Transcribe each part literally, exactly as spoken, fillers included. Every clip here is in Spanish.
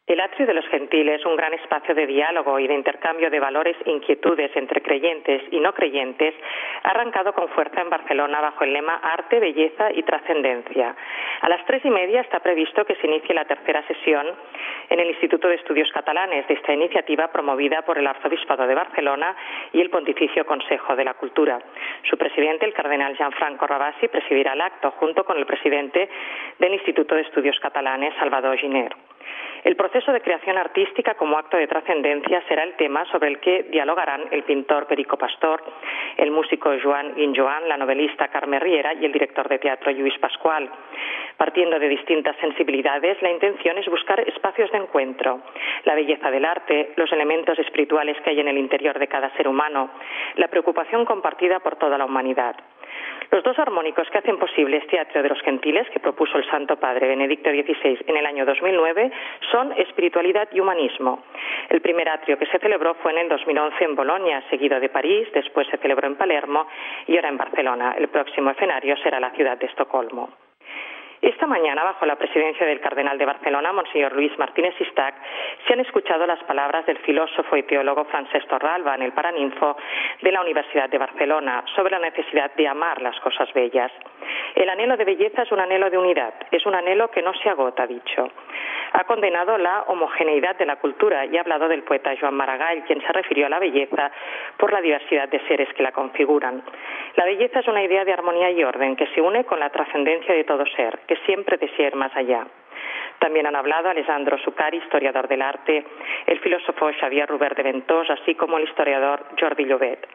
El Atrio de los Gentiles, un gran espacio de diálogo y de intercambio de valores e inquietudes entre creyentes y no creyentes, ha arrancado con fuerza en Barcelona bajo el lema Arte, Belleza y Trascendencia. A las tres y media está previsto que se inicie la tercera sesión en el Instituto de Estudios Catalanes de esta iniciativa promovida por el Arzobispado de Barcelona y el Pontificio Consejo de la Cultura. Su presidente, el cardenal Gianfranco Ravasi, presidirá el acto junto con el presidente del Instituto de Estudios Catalanes, Salvador Giner. El proceso de creación artística como acto de trascendencia será el tema sobre el que dialogarán el pintor Perico Pastor, el músico Joan Guinjoan, la novelista Carme Riera y el director de teatro Lluís Pascual. Partiendo de distintas sensibilidades, la intención es buscar espacios de encuentro, la belleza del arte, los elementos espirituales que hay en el interior de cada ser humano, la preocupación compartida por toda la humanidad. Los dos armónicos que hacen posible este Atrio de los Gentiles que propuso el Santo Padre Benedicto dieciséis en el año dos mil nueve son espiritualidad y humanismo. El primer atrio que se celebró fue en el dos mil once en Bolonia, seguido de París, después se celebró en Palermo y ahora en Barcelona. El próximo escenario será la ciudad de Estocolmo. Esta mañana, bajo la presidencia del cardenal de Barcelona, Monseñor Luis Martínez Sistac, se han escuchado las palabras del filósofo y teólogo Francesc Torralba en el Paraninfo de la Universidad de Barcelona sobre la necesidad de amar las cosas bellas. El anhelo de belleza es un anhelo de unidad, es un anhelo que no se agota, ha dicho. Ha condenado la homogeneidad de la cultura y ha hablado del poeta Joan Maragall, quien se refirió a la belleza por la diversidad de seres que la configuran. La belleza es una idea de armonía y orden que se une con la trascendencia de todo ser, que siempre desea ir más allá. También han hablado Alessandro Sucari, historiador del arte, el filósofo Xavier Rubert de Ventós, así como el historiador Jordi Llobet.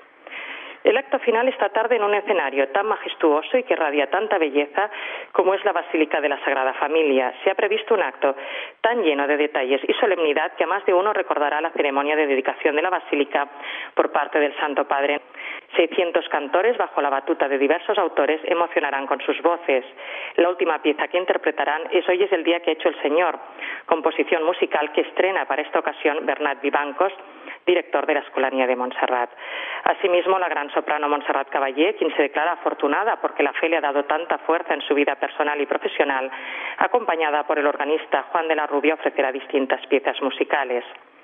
El acto final esta tarde en un escenario tan majestuoso y que irradia tanta belleza como es la Basílica de la Sagrada Familia. Se ha previsto un acto tan lleno de detalles y solemnidad que a más de uno recordará la ceremonia de dedicación de la Basílica por parte del Santo Padre. seiscientos cantores, bajo la batuta de diversos autores, emocionarán con sus voces. La última pieza que interpretarán es Hoy es el día que ha hecho el Señor, composición musical que estrena para esta ocasión Bernat Vivancos, director de la Escolanía de Montserrat. Asimismo, la gran soprano Montserrat Caballé, quien se declara afortunada porque la fe le ha dado tanta fuerza en su vida personal y profesional, acompañada por el organista Juan de la Rubia, ofrecerá distintas piezas musicales.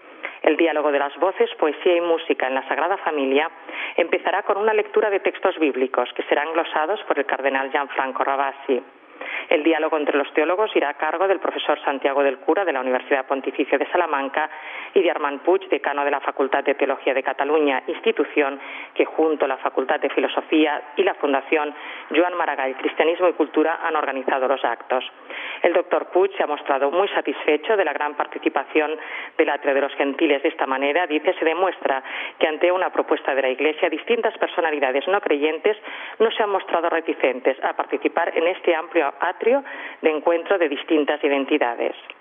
El diálogo de las voces, poesía y música en la Sagrada Familia empezará con una lectura de textos bíblicos que serán glosados por el cardenal Gianfranco Ravasi. El diálogo entre los teólogos irá a cargo del profesor Santiago del Cura de la Universidad Pontificia de Salamanca y de Armand Puig, decano de la Facultad de Teología de Cataluña, institución que junto a la Facultad de Filosofía y la Fundación Joan Maragall Cristianismo y Cultura han organizado los actos. El doctor Puig se ha mostrado muy satisfecho de la gran participación del Atrio de los Gentiles. De esta manera, dice, se demuestra que ante una propuesta de la Iglesia, distintas personalidades no creyentes no se han mostrado reticentes a participar en este amplio atrio de encuentro de distintas identidades.